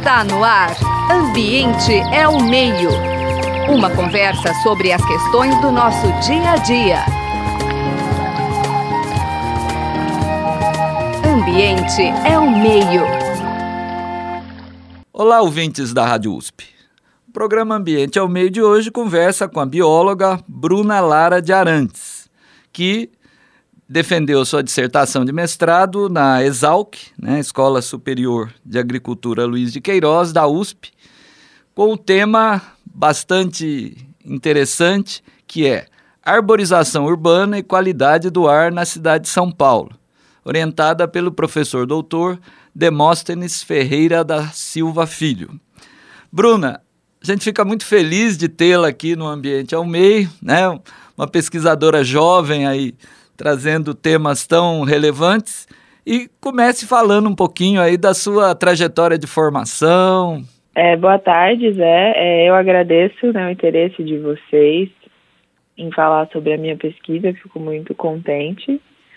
Está no ar. Ambiente é o meio. Uma conversa sobre as questões do nosso dia a dia. Ambiente é o meio. Olá, ouvintes da Rádio USP. O programa Ambiente é o Meio de hoje conversa com a bióloga Bruna Lara de Arantes, que defendeu sua dissertação de mestrado na ESALC, Escola Superior de Agricultura Luiz de Queiroz, da USP, com o tema bastante interessante, que é arborização urbana e qualidade do ar na cidade de São Paulo, orientada pelo professor doutor Demóstenes Ferreira da Silva Filho. Bruna, a gente fica muito feliz de tê-la aqui no Ambiente ao Meio, uma pesquisadora jovem aí, trazendo temas tão relevantes, e comece falando um pouquinho aí da sua trajetória de formação. Boa tarde, Zé. Eu agradeço o interesse de vocês em falar sobre a minha pesquisa, fico muito contente.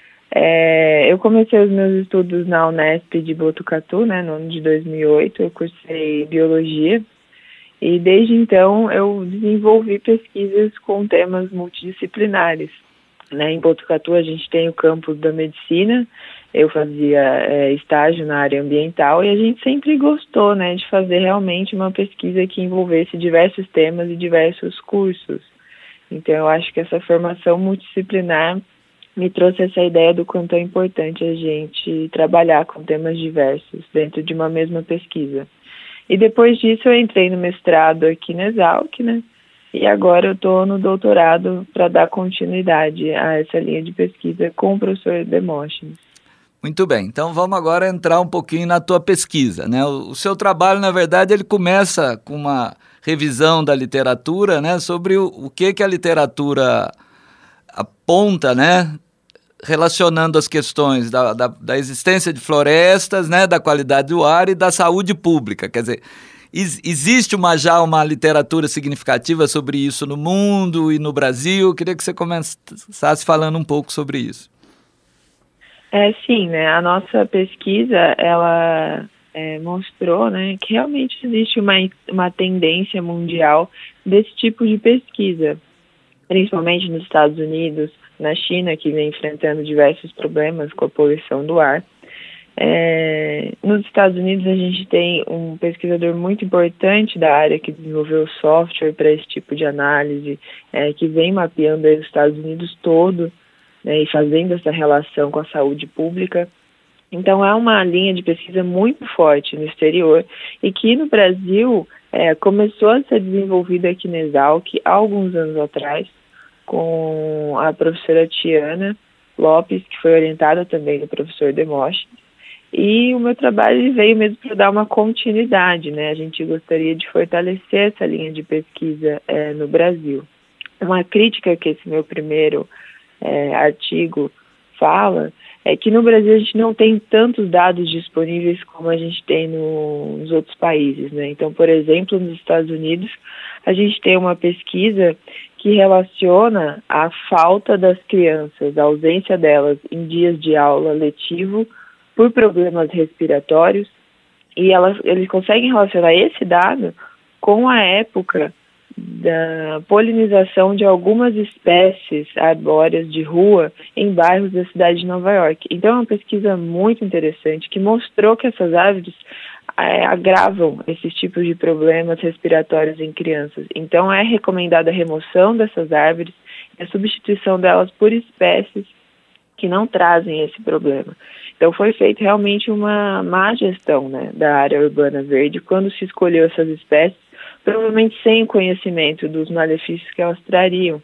Eu comecei os meus estudos na Unesp de Botucatu, no ano de 2008, eu cursei Biologia, e desde então eu desenvolvi pesquisas com temas multidisciplinares. Em Botucatu a gente tem o campus da medicina, eu fazia estágio na área ambiental e a gente sempre gostou de fazer realmente uma pesquisa que envolvesse diversos temas e diversos cursos. Então eu acho que essa formação multidisciplinar me trouxe essa ideia do quanto é importante a gente trabalhar com temas diversos dentro de uma mesma pesquisa. E depois disso eu entrei no mestrado aqui na ESALC, e agora eu estou no doutorado para dar continuidade a essa linha de pesquisa com o professor Demóstenes. Muito bem, então vamos agora entrar um pouquinho na tua pesquisa. O seu trabalho, na verdade, ele começa com uma revisão da literatura, sobre o que a literatura aponta, relacionando as questões da existência de florestas, da qualidade do ar e da saúde pública. Quer dizer, existe já uma literatura significativa sobre isso no mundo e no Brasil? Eu queria que você começasse falando um pouco sobre isso. Sim, a nossa pesquisa, ela mostrou que realmente existe uma tendência mundial desse tipo de pesquisa, principalmente nos Estados Unidos, na China, que vem enfrentando diversos problemas com a poluição do ar. Nos Estados Unidos a gente tem um pesquisador muito importante da área que desenvolveu software para esse tipo de análise, que vem mapeando os Estados Unidos todo, e fazendo essa relação com a saúde pública. Então é uma linha de pesquisa muito forte no exterior e que no Brasil começou a ser desenvolvida aqui na ESALC há alguns anos atrás, com a professora Tiana Lopes, que foi orientada também do professor Demóstenes. E o meu trabalho veio mesmo para dar uma continuidade, A gente gostaria de fortalecer essa linha de pesquisa no Brasil. Uma crítica que esse meu primeiro artigo fala é que no Brasil a gente não tem tantos dados disponíveis como a gente tem nos outros países, Então, por exemplo, nos Estados Unidos, a gente tem uma pesquisa que relaciona a falta das crianças, a ausência delas em dias de aula letivo por problemas respiratórios, e eles conseguem relacionar esse dado com a época da polinização de algumas espécies arbóreas de rua em bairros da cidade de Nova York. Então é uma pesquisa muito interessante que mostrou que essas árvores agravam esses tipos de problemas respiratórios em crianças. Então é recomendada a remoção dessas árvores e a substituição delas por espécies que não trazem esse problema. Então foi feita realmente uma má gestão da área urbana verde quando se escolheu essas espécies, provavelmente sem o conhecimento dos malefícios que elas trariam.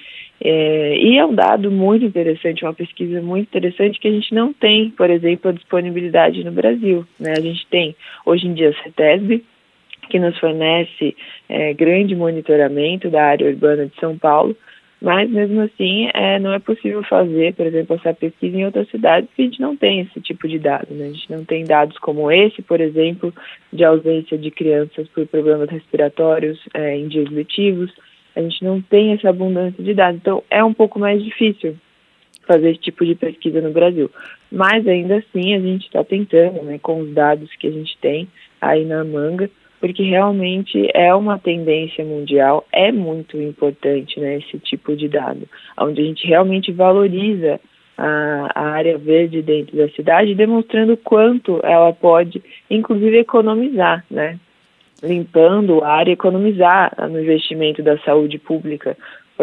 E é um dado muito interessante, uma pesquisa muito interessante que a gente não tem, por exemplo, a disponibilidade no Brasil. A gente tem, hoje em dia, a CETESB, que nos fornece grande monitoramento da área urbana de São Paulo, mas mesmo assim não é possível fazer, por exemplo, essa pesquisa em outras cidades porque a gente não tem esse tipo de dado. A gente não tem dados como esse, por exemplo, de ausência de crianças por problemas respiratórios em dias letivos. A gente não tem essa abundância de dados, então é um pouco mais difícil fazer esse tipo de pesquisa no Brasil. Mas ainda assim a gente está tentando, né, com os dados que a gente tem aí na manga, porque realmente é uma tendência mundial, é muito importante, né, esse tipo de dado, onde a gente realmente valoriza a área verde dentro da cidade, demonstrando quanto ela pode, inclusive, economizar, né, limpando a área, economizar no investimento da saúde pública,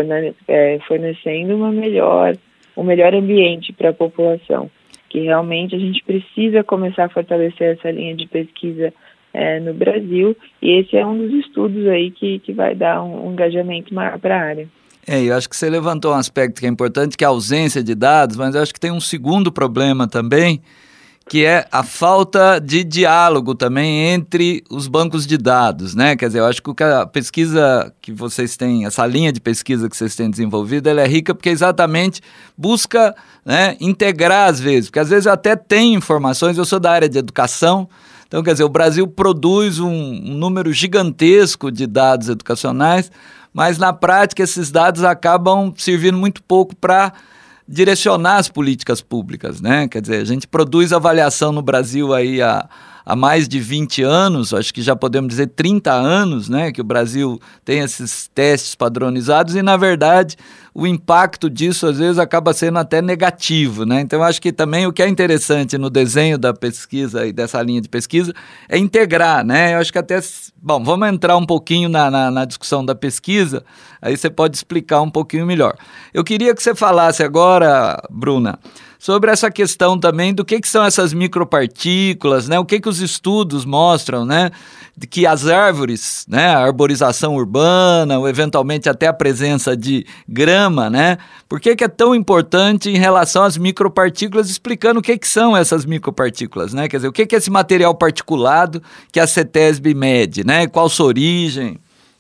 fornecendo um melhor ambiente para a população, que realmente a gente precisa começar a fortalecer essa linha de pesquisa no Brasil, e esse é um dos estudos aí que vai dar um engajamento maior para a área. Eu acho que você levantou um aspecto que é importante, que é a ausência de dados, mas eu acho que tem um segundo problema também, que é a falta de diálogo também entre os bancos de dados, né? Quer dizer, eu acho que a pesquisa que vocês têm, essa linha de pesquisa que vocês têm desenvolvido, ela é rica porque exatamente busca, né, integrar às vezes, porque às vezes eu até tenho informações, eu sou da área de educação, então quer dizer, o Brasil produz um número gigantesco de dados educacionais, mas na prática esses dados acabam servindo muito pouco para direcionar as políticas públicas, né? Quer dizer, a gente produz avaliação no Brasil aí há mais de 20 anos, acho que já podemos dizer 30 anos, né? Que o Brasil tem esses testes padronizados e, na verdade, o impacto disso às vezes acaba sendo até negativo, né? Então, acho que também o que é interessante no desenho da pesquisa e dessa linha de pesquisa é integrar, né? Eu acho que até... Bom, vamos entrar um pouquinho na discussão da pesquisa, aí você pode explicar um pouquinho melhor. Eu queria que você falasse agora, Bruna, sobre essa questão também do que são essas micropartículas, né? O que os estudos mostram, né? De que as árvores, né? A arborização urbana, ou eventualmente até a presença de grama, né? Por que é tão importante em relação às micropartículas, explicando o que são essas micropartículas, né? Quer dizer, o que é esse material particulado que a CETESB mede, né? Qual sua origem?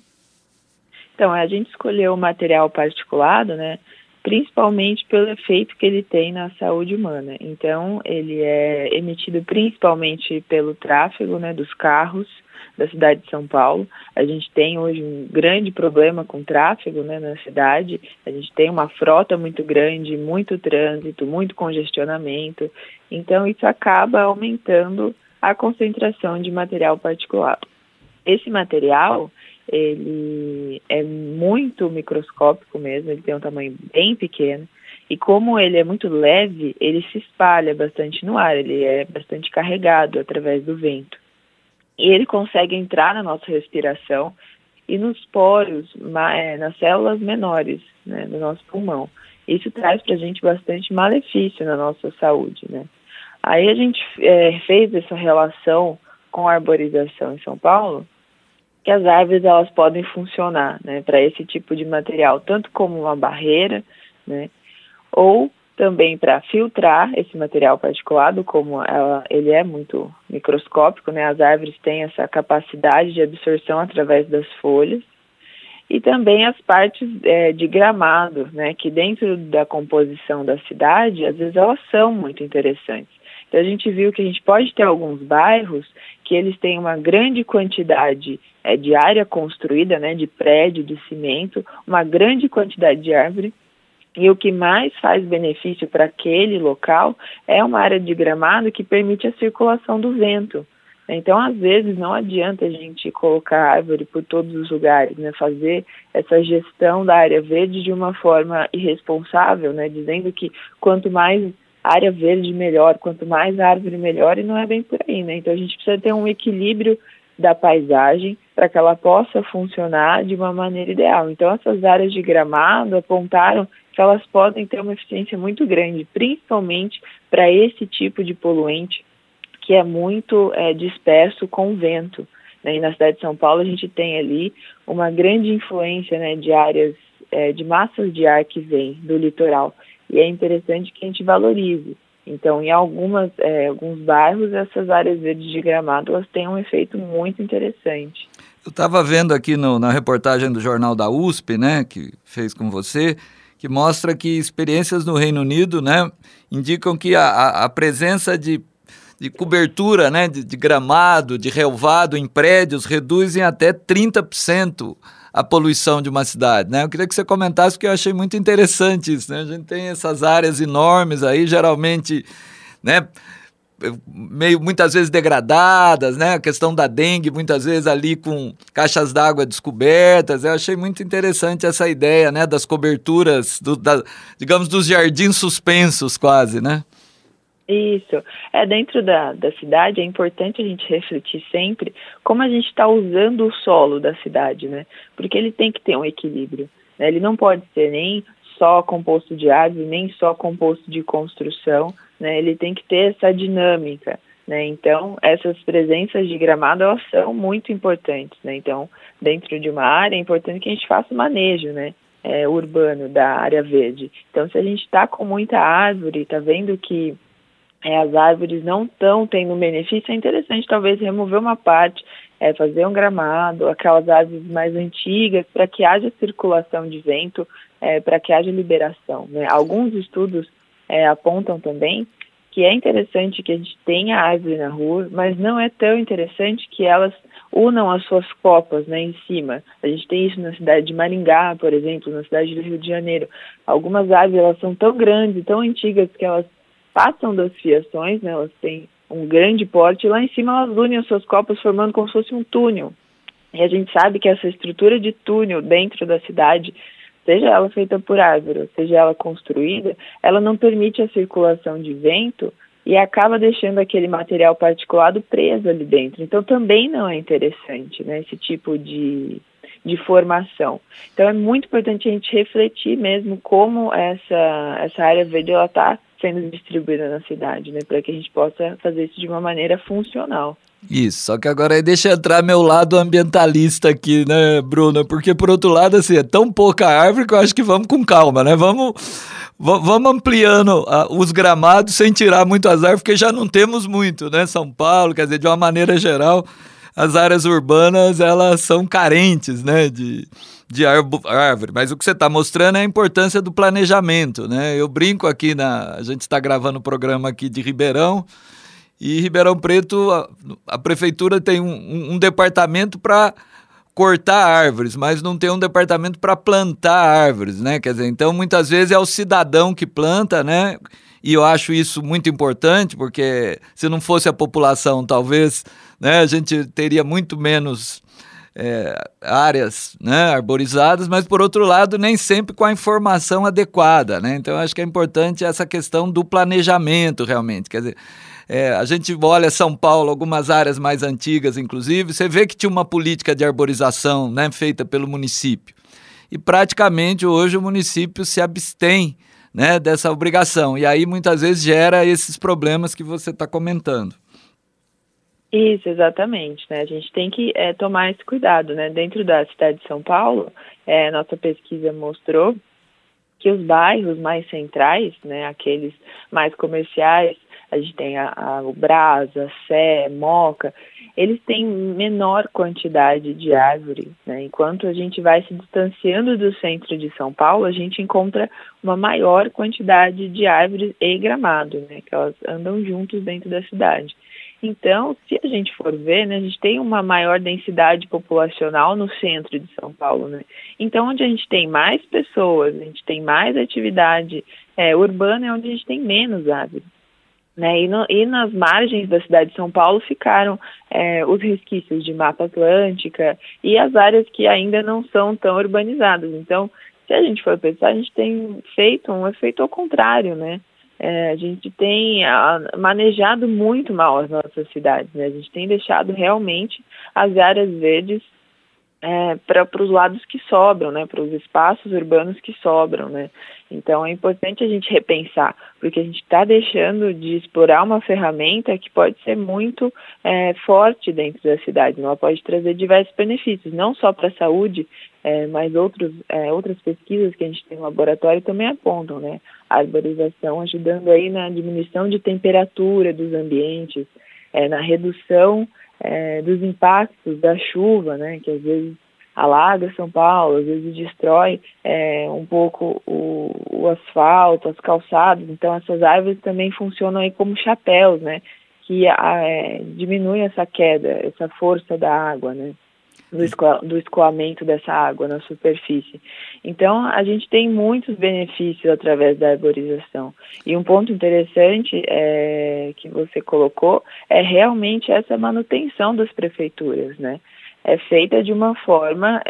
Então, a gente escolheu o material particulado, né? Principalmente pelo efeito que ele tem na saúde humana. Então, ele é emitido principalmente pelo tráfego, né, dos carros da cidade de São Paulo. A gente tem hoje um grande problema com tráfego, né, na cidade. A gente tem uma frota muito grande, muito trânsito, muito congestionamento. Então, isso acaba aumentando a concentração de material particulado. Esse material, ele é muito microscópico mesmo, ele tem um tamanho bem pequeno, e como ele é muito leve, ele se espalha bastante no ar, ele é bastante carregado através do vento. E ele consegue entrar na nossa respiração e nos poros, nas células menores, né, do nosso pulmão. Isso traz para a gente bastante malefício na nossa saúde, né? Aí a gente fez essa relação com a arborização em São Paulo, que as árvores elas podem funcionar, né, para esse tipo de material, tanto como uma barreira, né, ou também para filtrar esse material particulado, como ele é muito microscópico, né, as árvores têm essa capacidade de absorção através das folhas, e também as partes de gramado, né, que dentro da composição da cidade, às vezes elas são muito interessantes. Então a gente viu que a gente pode ter alguns bairros que eles têm uma grande quantidade de área construída, né, de prédio, de cimento, uma grande quantidade de árvore, e o que mais faz benefício para aquele local é uma área de gramado que permite a circulação do vento. Então, às vezes, não adianta a gente colocar árvore por todos os lugares, né, fazer essa gestão da área verde de uma forma irresponsável, né, dizendo que quanto mais área verde melhor, quanto mais árvore melhor, e não é bem por aí, né? Então a gente precisa ter um equilíbrio da paisagem para que ela possa funcionar de uma maneira ideal. Então essas áreas de gramado apontaram que elas podem ter uma eficiência muito grande, principalmente para esse tipo de poluente que é muito disperso com o vento, né? E na cidade de São Paulo a gente tem ali uma grande influência, né, de áreas, de massas de ar que vem do litoral. E é interessante que a gente valorize. Então, em alguns bairros, essas áreas verdes de gramado, elas têm um efeito muito interessante. Eu estava vendo aqui na reportagem do Jornal da USP, né, que fez com você, que mostra que experiências no Reino Unido, né, indicam que a presença de cobertura, né, de gramado, de relvado em prédios reduzem até 30% a poluição de uma cidade, né? Eu queria que você comentasse, porque eu achei muito interessante isso, né? A gente tem essas áreas enormes aí, geralmente, né, muitas vezes degradadas, né? A questão da dengue, muitas vezes ali com caixas d'água descobertas. Eu achei muito interessante essa ideia, né? Das coberturas, digamos, dos jardins suspensos quase, né? Isso. Dentro da cidade é importante a gente refletir sempre como a gente está usando o solo da cidade, né? Porque ele tem que ter um equilíbrio, né? Ele não pode ser nem só composto de árvore, nem só composto de construção, né? Ele tem que ter essa dinâmica, né? Então, essas presenças de gramado, elas são muito importantes, né? Então, dentro de uma área, é importante que a gente faça o manejo, né? Urbano da área verde. Então, se a gente está com muita árvore, está vendo que as árvores não estão tendo benefício, é interessante talvez remover uma parte, fazer um gramado, aquelas árvores mais antigas, para que haja circulação de vento, para que haja liberação, né? Alguns estudos apontam também que é interessante que a gente tenha árvore na rua, mas não é tão interessante que elas unam as suas copas, né, em cima. A gente tem isso na cidade de Maringá, por exemplo, na cidade do Rio de Janeiro. Algumas árvores, elas são tão grandes, tão antigas, que elas passam das fiações, né, elas têm um grande porte, e lá em cima elas unem as suas copas formando como se fosse um túnel. E a gente sabe que essa estrutura de túnel dentro da cidade, seja ela feita por árvore, seja ela construída, ela não permite a circulação de vento e acaba deixando aquele material particulado preso ali dentro. Então também não é interessante, né, esse tipo de formação. Então é muito importante a gente refletir mesmo como essa área verde está sendo distribuída na cidade, né, para que a gente possa fazer isso de uma maneira funcional. Isso, só que agora aí deixa entrar meu lado ambientalista aqui, né, Bruna? Porque, por outro lado, assim, é tão pouca árvore que eu acho que vamos com calma, né? Vamos ampliando os gramados sem tirar muito as árvores, porque já não temos muito, né? São Paulo, quer dizer, de uma maneira geral, as áreas urbanas, elas são carentes, né, de árvore. Mas o que você está mostrando é a importância do planejamento, né? Eu brinco aqui, a gente está gravando o programa aqui de Ribeirão, e Ribeirão Preto, a prefeitura tem um departamento para cortar árvores, mas não tem um departamento para plantar árvores, né? Quer dizer, então muitas vezes é o cidadão que planta, né? E eu acho isso muito importante, porque se não fosse a população, talvez, né, a gente teria muito menos áreas, né, arborizadas, mas por outro lado nem sempre com a informação adequada, né? Então eu acho que é importante essa questão do planejamento realmente, quer dizer, a gente olha São Paulo, algumas áreas mais antigas inclusive, você vê que tinha uma política de arborização, né, feita pelo município, e praticamente hoje o município se abstém, né, dessa obrigação, e aí muitas vezes gera esses problemas que você está comentando. Isso, exatamente, né? A gente tem que tomar esse cuidado, né? Dentro da cidade de São Paulo, nossa pesquisa mostrou que os bairros mais centrais, né, aqueles mais comerciais, a gente tem o Brás, a Sé, Moca, eles têm menor quantidade de árvore, né? Enquanto a gente vai se distanciando do centro de São Paulo, a gente encontra uma maior quantidade de árvores e gramado, né? Que elas andam juntos dentro da cidade. Então, se a gente for ver, né, a gente tem uma maior densidade populacional no centro de São Paulo, né? Então, onde a gente tem mais pessoas, a gente tem mais atividade urbana, é onde a gente tem menos árvores, né? E nas margens da cidade de São Paulo ficaram os resquícios de Mata Atlântica e as áreas que ainda não são tão urbanizadas. Então, se a gente for pensar, a gente tem feito um efeito ao contrário, né? A gente tem manejado muito mal as nossas cidades, né? A gente tem deixado realmente as áreas verdes para os lados que sobram, né? Para os espaços urbanos que sobram, né? Então é importante a gente repensar, porque a gente está deixando de explorar uma ferramenta que pode ser muito forte dentro da cidade. Ela pode trazer diversos benefícios, não só para a saúde, mas outras pesquisas que a gente tem no laboratório também apontam, né? A arborização ajudando aí na diminuição de temperatura dos ambientes, na redução dos impactos da chuva, né? Que às vezes alaga São Paulo, às vezes destrói um pouco o asfalto, as calçadas. Então essas árvores também funcionam aí como chapéus, né? Que diminuem essa queda, essa força da água, né? do escoamento dessa água na superfície. Então, a gente tem muitos benefícios através da arborização. E um ponto interessante que você colocou é realmente essa manutenção das prefeituras, né? É feita de uma forma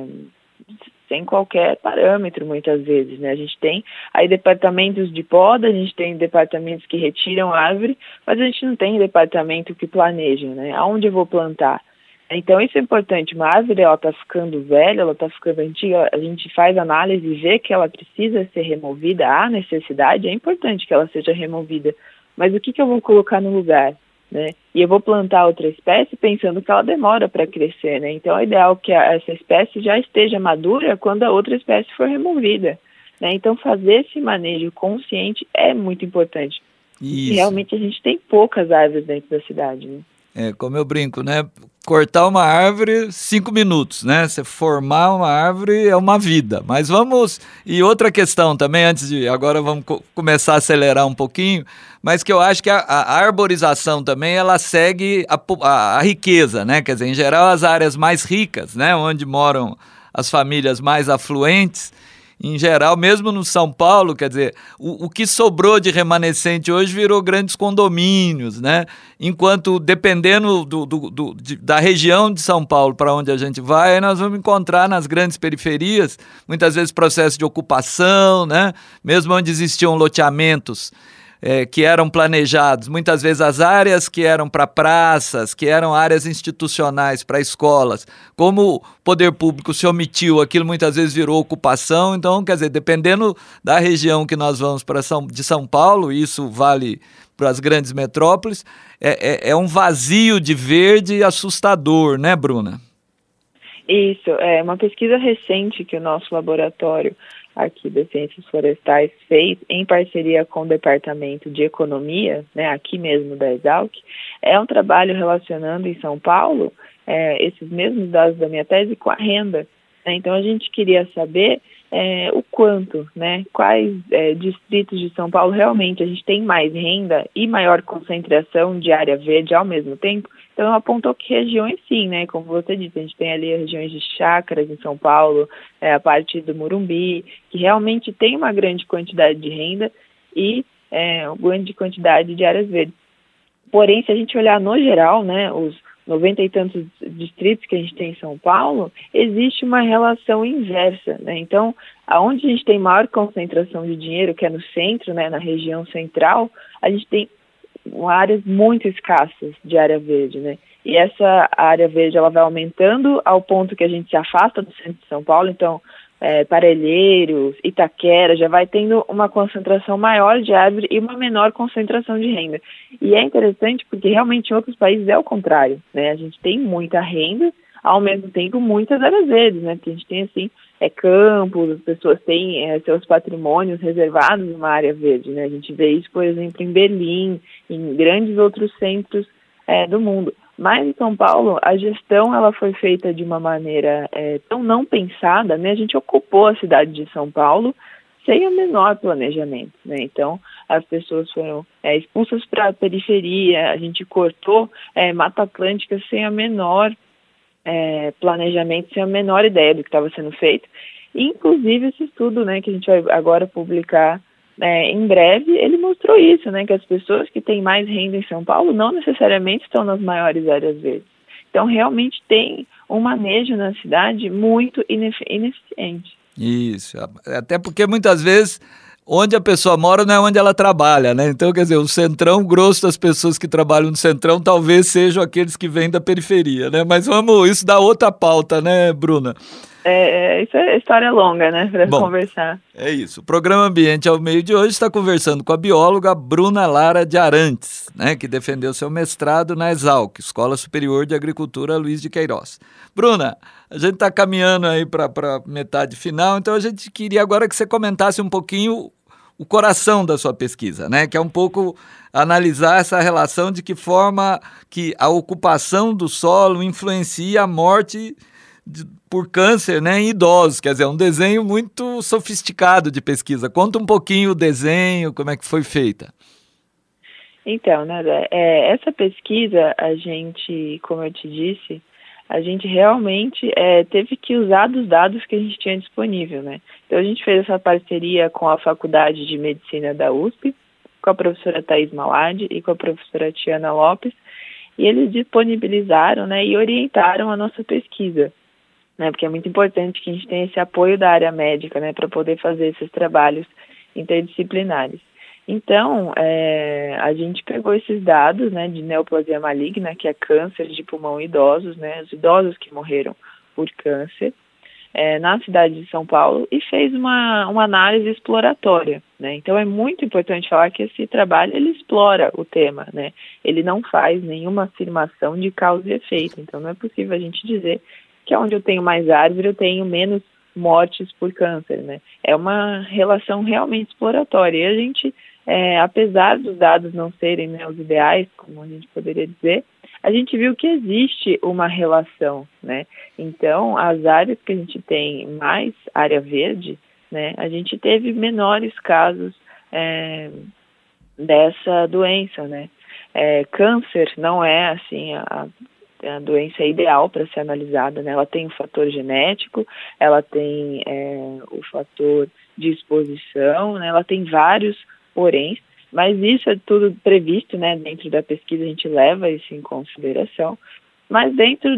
sem qualquer parâmetro, muitas vezes, né? A gente tem aí departamentos de poda, a gente tem departamentos que retiram árvore, mas a gente não tem departamento que planeja, né? Aonde eu vou plantar? Então, isso é importante. Uma árvore, ela está ficando velha, ela está ficando antiga, a gente faz análise e vê que ela precisa ser removida, há necessidade, é importante que ela seja removida. Mas o que eu vou colocar no lugar, né? E eu vou plantar outra espécie pensando que ela demora para crescer, né? Então, é ideal que essa espécie já esteja madura quando a outra espécie for removida, né? Então, fazer esse manejo consciente é muito importante. Isso. E realmente, a gente tem poucas árvores dentro da cidade, né? Como eu brinco, né? Cortar uma árvore, 5 minutos, né? Você formar uma árvore é uma vida. Mas vamos... E outra questão também, agora vamos começar a acelerar um pouquinho, mas que eu acho que a arborização também, ela segue a riqueza, né? Quer dizer, em geral, as áreas mais ricas, né? Onde moram as famílias mais afluentes, em geral, mesmo no São Paulo, quer dizer, o que sobrou de remanescente hoje virou grandes condomínios, né? Enquanto, dependendo da região de São Paulo para onde a gente vai, aí nós vamos encontrar nas grandes periferias, muitas vezes processo de ocupação, né? Mesmo onde existiam loteamentos que eram planejados, muitas vezes as áreas que eram para praças, que eram áreas institucionais para escolas, como o poder público se omitiu, aquilo muitas vezes virou ocupação. Então, quer dizer, dependendo da região que nós vamos de São Paulo, isso vale para as grandes metrópoles, é um vazio de verde assustador, né, Bruna? Isso, é uma pesquisa recente que o nosso laboratório aqui das Ciências Florestais fez em parceria com o Departamento de Economia, né, aqui mesmo da Exalc, é um trabalho relacionando em São Paulo esses mesmos dados da minha tese com a renda, né? Então a gente queria saber o quanto, né, quais distritos de São Paulo realmente a gente tem mais renda e maior concentração de área verde ao mesmo tempo. Então apontou que regiões sim, né, como você disse, a gente tem ali regiões de chácaras em São Paulo, a parte do Morumbi, que realmente tem uma grande quantidade de renda e uma grande quantidade de áreas verdes. Porém, se a gente olhar no geral, né, os 90 e tantos distritos que a gente tem em São Paulo, existe uma relação inversa, né? Então, aonde a gente tem maior concentração de dinheiro, que é no centro, né, na região central, a gente tem áreas muito escassas de área verde, né? E essa área verde, ela vai aumentando ao ponto que a gente se afasta do centro de São Paulo. Então, Parelheiros, Itaquera, já vai tendo uma concentração maior de árvore e uma menor concentração de renda. E é interessante porque realmente em outros países é o contrário, né? A gente tem muita renda, ao mesmo tempo muitas áreas verdes, né? Porque a gente tem assim, campos, as pessoas têm seus patrimônios reservados numa área verde, né? A gente vê isso, por exemplo, em Berlim, em grandes outros centros do mundo. Mas em São Paulo, a gestão ela foi feita de uma maneira tão não pensada, né? A gente ocupou a cidade de São Paulo sem o menor planejamento, né? Então, as pessoas foram expulsas para a periferia, a gente cortou Mata Atlântica sem a menor planejamento, sem a menor ideia do que estava sendo feito. Inclusive, esse estudo, né, que a gente vai agora publicar em breve, ele mostrou isso, né, que as pessoas que têm mais renda em São Paulo não necessariamente estão nas maiores áreas verdes. Então, realmente tem um manejo na cidade muito ineficiente. Isso, até porque muitas vezes onde a pessoa mora não é onde ela trabalha, né? Então, quer dizer, o centrão, grosso das pessoas que trabalham no centrão talvez sejam aqueles que vêm da periferia, né? Mas isso dá outra pauta, né, Bruna? Isso é história longa, né, para conversar. É isso. O programa Ambiente ao Meio de hoje está conversando com a bióloga Bruna Lara de Arantes, né, que defendeu seu mestrado na Exalc, Escola Superior de Agricultura Luiz de Queiroz. Bruna, a gente está caminhando aí para metade final, então a gente queria agora que você comentasse um pouquinho o coração da sua pesquisa, né, que é um pouco analisar essa relação de que forma que a ocupação do solo influencia a morte por câncer, né, em idosos. Quer dizer, é um desenho muito sofisticado de pesquisa. Conta um pouquinho o desenho, como é que foi feita. Então, né, essa pesquisa, a gente, como eu te disse, a gente realmente teve que usar dos dados que a gente tinha disponível, né? Então a gente fez essa parceria com a Faculdade de Medicina da USP, com a professora Thais Malad e com a professora Tiana Lopes, e eles disponibilizaram, né, e orientaram a nossa pesquisa, né? Porque é muito importante que a gente tenha esse apoio da área médica, né, para poder fazer esses trabalhos interdisciplinares. Então, a gente pegou esses dados, né, de neoplasia maligna, que é câncer de pulmão em idosos, né, os idosos que morreram por câncer, na cidade de São Paulo, e fez uma análise exploratória, né. Então, é muito importante falar que esse trabalho, ele explora o tema, né, ele não faz nenhuma afirmação de causa e efeito. Então, não é possível a gente dizer que onde eu tenho mais árvore, eu tenho menos mortes por câncer, né. É uma relação realmente exploratória, e a gente, apesar dos dados não serem, né, os ideais, como a gente poderia dizer, a gente viu que existe uma relação, né? Então, as áreas que a gente tem mais área verde, né, a gente teve menores casos dessa doença, né? Câncer não é, assim, a doença ideal para ser analisada, né? Ela tem o fator genético, ela tem o fator de exposição, né? Ela tem vários porém, mas isso é tudo previsto, né? Dentro da pesquisa a gente leva isso em consideração, mas dentro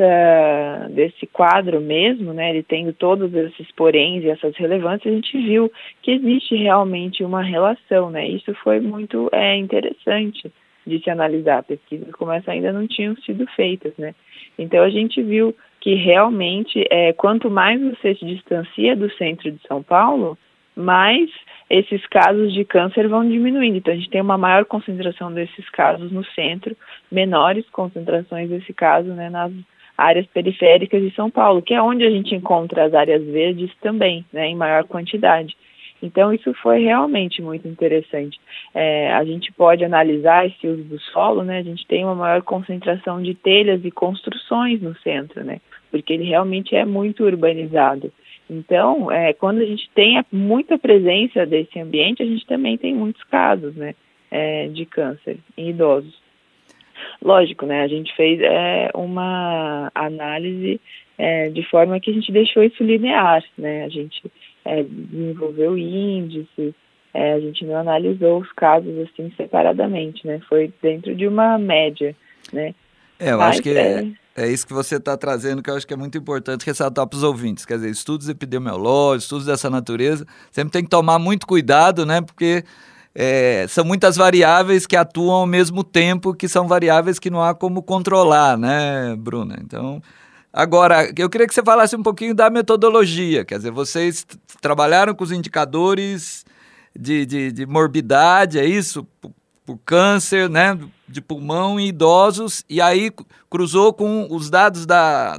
desse quadro mesmo, né? Ele tendo todos esses poréns e essas relevâncias, a gente viu que existe realmente uma relação, né? Isso foi muito interessante de se analisar. Pesquisas como essa ainda não tinham sido feitas, né? Então a gente viu que realmente quanto mais você se distancia do centro de São Paulo, mais esses casos de câncer vão diminuindo. Então a gente tem uma maior concentração desses casos no centro, menores concentrações desse caso, né, nas áreas periféricas de São Paulo, que é onde a gente encontra as áreas verdes também, né, em maior quantidade. Então isso foi realmente muito interessante. A gente pode analisar esse uso do solo, né? A gente tem uma maior concentração de telhas e construções no centro, né? Porque ele realmente é muito urbanizado. Então, quando a gente tem muita presença desse ambiente, a gente também tem muitos casos, né, de câncer em idosos. Lógico, né, a gente fez uma análise de forma que a gente deixou isso linear, né, a gente desenvolveu índices, a gente não analisou os casos assim separadamente, né, foi dentro de uma média, né. Eu acho que é isso que você está trazendo, que eu acho que é muito importante ressaltar para os ouvintes. Quer dizer, estudos epidemiológicos, estudos dessa natureza, sempre tem que tomar muito cuidado, né? Porque são muitas variáveis que atuam ao mesmo tempo, que são variáveis que não há como controlar, né, Bruna? Então, agora, eu queria que você falasse um pouquinho da metodologia. Quer dizer, vocês trabalharam com os indicadores de morbidade, é isso? Por câncer, né, de pulmão em idosos, e aí cruzou com os dados da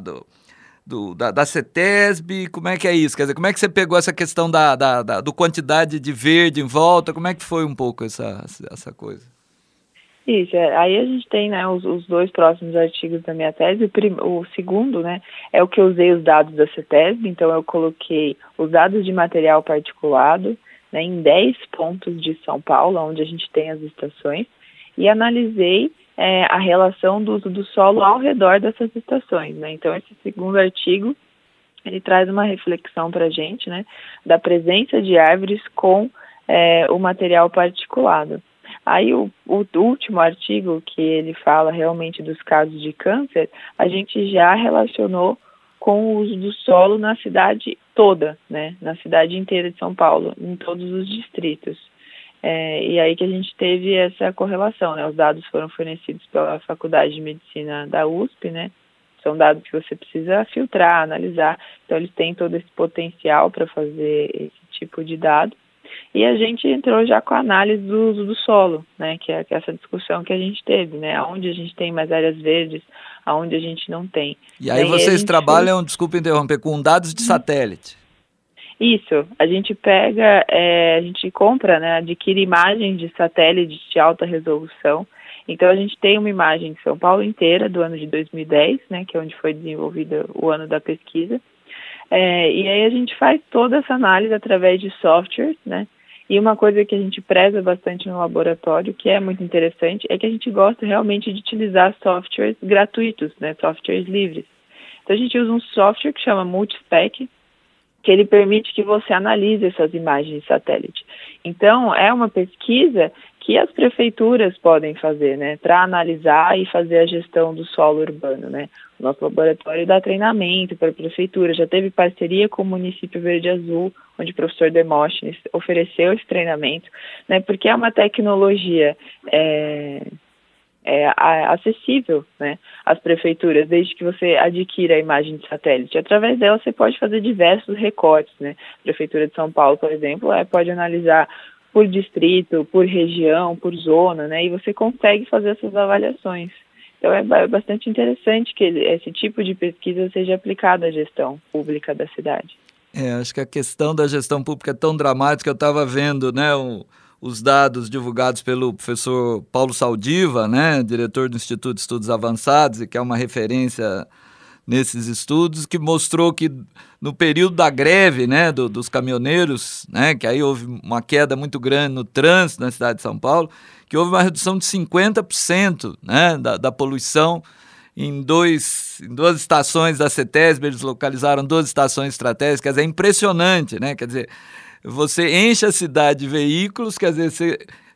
CETESB. Como é que é isso? Quer dizer, como é que você pegou essa questão do quantidade de verde em volta? Como é que foi um pouco essa coisa? Isso, aí a gente tem, né, os dois próximos artigos da minha tese. O segundo, né, é o que eu usei os dados da CETESB, então eu coloquei os dados de material particulado, né, em 10 pontos de São Paulo, onde a gente tem as estações, e analisei a relação do uso do solo ao redor dessas estações, né? Então, esse segundo artigo, ele traz uma reflexão para a gente, né, da presença de árvores com o material particulado. Aí, o último artigo, que ele fala realmente dos casos de câncer, a gente já relacionou com o uso do solo na cidade toda, né, na cidade inteira de São Paulo, em todos os distritos. E aí que a gente teve essa correlação, né, os dados foram fornecidos pela Faculdade de Medicina da USP, né, são dados que você precisa filtrar, analisar, então eles têm todo esse potencial para fazer esse tipo de dado. E a gente entrou já com a análise do uso do solo, né, que é essa discussão que a gente teve, né, onde a gente tem mais áreas verdes, aonde a gente não tem. E aí vocês trabalham, desculpa interromper, com dados de satélite. Isso, a gente pega, a gente compra, né, adquire imagens de satélite de alta resolução. Então a gente tem uma imagem de São Paulo inteira do ano de 2010, né, que é onde foi desenvolvido o ano da pesquisa. E aí a gente faz toda essa análise através de softwares, né? E uma coisa que a gente preza bastante no laboratório, que é muito interessante, é que a gente gosta realmente de utilizar softwares gratuitos, né? Softwares livres. Então a gente usa um software que chama Multispec, que ele permite que você analise essas imagens de satélite. Então, é uma pesquisa que as prefeituras podem fazer, né, para analisar e fazer a gestão do solo urbano, né. O nosso laboratório dá treinamento para a prefeitura, já teve parceria com o município Verde Azul, onde o professor Demóstenes ofereceu esse treinamento, né, porque é uma tecnologia acessível, né, às prefeituras, desde que você adquira a imagem de satélite. Através dela você pode fazer diversos recortes, né. A Prefeitura de São Paulo, por exemplo, pode analisar por distrito, por região, por zona, né, e você consegue fazer essas avaliações. Então é bastante interessante que esse tipo de pesquisa seja aplicada à gestão pública da cidade. Acho que a questão da gestão pública é tão dramática. Eu estava vendo, né, os dados divulgados pelo professor Paulo Saldiva, né, diretor do Instituto de Estudos Avançados, e que é uma referência nesses estudos, que mostrou que no período da greve, né, dos caminhoneiros, né, que aí houve uma queda muito grande no trânsito na cidade de São Paulo, que houve uma redução de 50%, né, da poluição em duas estações da CETESB. Eles localizaram 2 estações estratégicas. É impressionante, né? Quer dizer, você enche a cidade de veículos, quer dizer,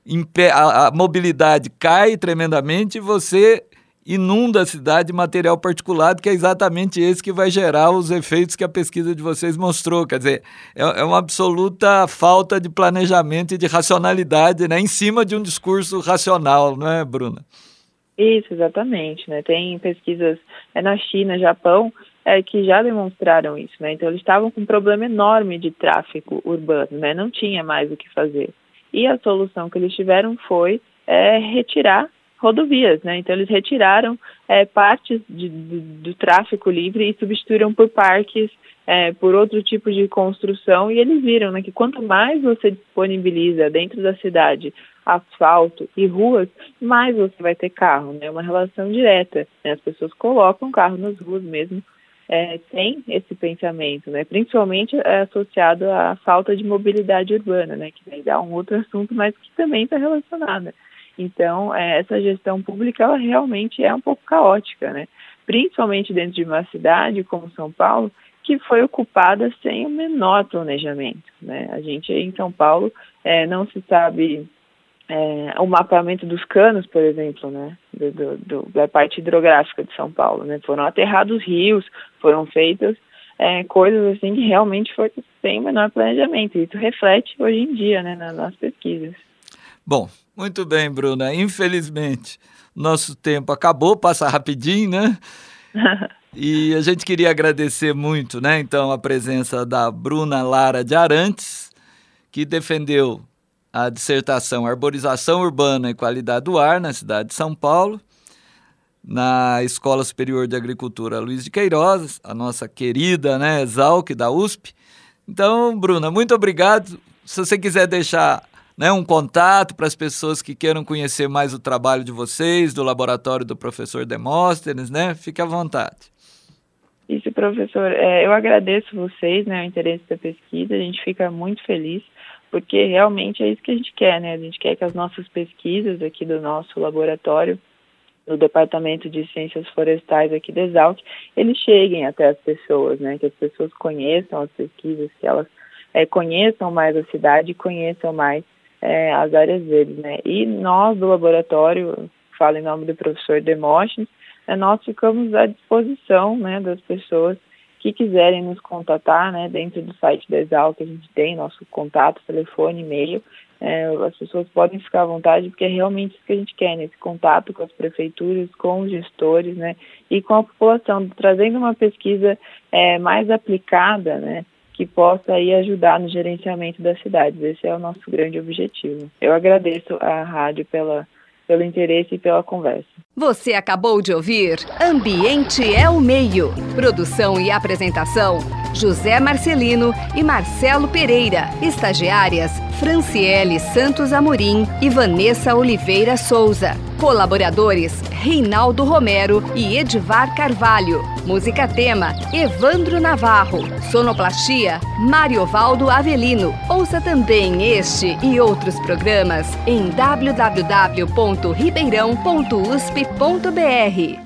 a mobilidade cai tremendamente e você inunda a cidade de material particulado, que é exatamente esse que vai gerar os efeitos que a pesquisa de vocês mostrou. Quer dizer, é uma absoluta falta de planejamento e de racionalidade, né, em cima de um discurso racional, não é, Bruna? Isso, exatamente, né? Tem pesquisas na China, Japão, que já demonstraram isso, né? Então eles estavam com um problema enorme de tráfego urbano, né? Não tinha mais o que fazer. E a solução que eles tiveram foi retirar rodovias, né? Então eles retiraram partes do tráfego livre e substituíram por parques, por outro tipo de construção, e eles viram, né, que quanto mais você disponibiliza dentro da cidade asfalto e ruas, mais você vai ter carro, né? Uma relação direta, né? As pessoas colocam carro nas ruas mesmo, sem esse pensamento, né? Principalmente associado à falta de mobilidade urbana, né? Que vai dar um outro assunto, mas que também está relacionada. Então, essa gestão pública, ela realmente é um pouco caótica, né? Principalmente dentro de uma cidade como São Paulo, que foi ocupada sem o menor planejamento, né? A gente em São Paulo não se sabe o mapeamento dos canos, por exemplo, né? Da parte hidrográfica de São Paulo, né? Foram aterrados rios, foram feitas coisas assim que realmente foi sem o menor planejamento. E isso reflete hoje em dia, né, nas pesquisas. Bom, muito bem, Bruna. Infelizmente, nosso tempo acabou, passa rapidinho, né? E a gente queria agradecer muito, né, então, a presença da Bruna Lara de Arantes, que defendeu a dissertação Arborização Urbana e Qualidade do Ar na cidade de São Paulo, na Escola Superior de Agricultura Luiz de Queiroz, a nossa querida, né, Exalc da USP. Então, Bruna, muito obrigado. Se você quiser deixar, né, um contato para as pessoas que queiram conhecer mais o trabalho de vocês, do laboratório do professor Demóstenes, né, fique à vontade. Isso, professor. Eu agradeço vocês, né, o interesse da pesquisa. A gente fica muito feliz, porque realmente é isso que a gente quer, né? A gente quer que as nossas pesquisas aqui do nosso laboratório, do Departamento de Ciências Florestais aqui da Exalc, eles cheguem até as pessoas, né? Que as pessoas conheçam as pesquisas, que elas conheçam mais a cidade e conheçam mais as áreas verdes, né? E nós do laboratório, falo em nome do professor Demóstenes, nós ficamos à disposição, né, das pessoas que quiserem nos contatar, né, dentro do site da Exalc. A gente tem nosso contato, telefone, e-mail. As pessoas podem ficar à vontade, porque é realmente isso que a gente quer, né, esse contato com as prefeituras, com os gestores, né, e com a população, trazendo uma pesquisa mais aplicada, né, que possa aí ajudar no gerenciamento das cidades. Esse é o nosso grande objetivo. Eu agradeço à rádio pelo interesse e pela conversa. Você acabou de ouvir Ambiente é o Meio. Produção e apresentação, José Marcelino e Marcelo Pereira. Estagiárias, Franciele Santos Amorim e Vanessa Oliveira Souza. Colaboradores, Reinaldo Romero e Edivar Carvalho. Música tema, Evandro Navarro. Sonoplastia, Mariovaldo Avelino. Ouça também este e outros programas em www.ribeirão.usp.br.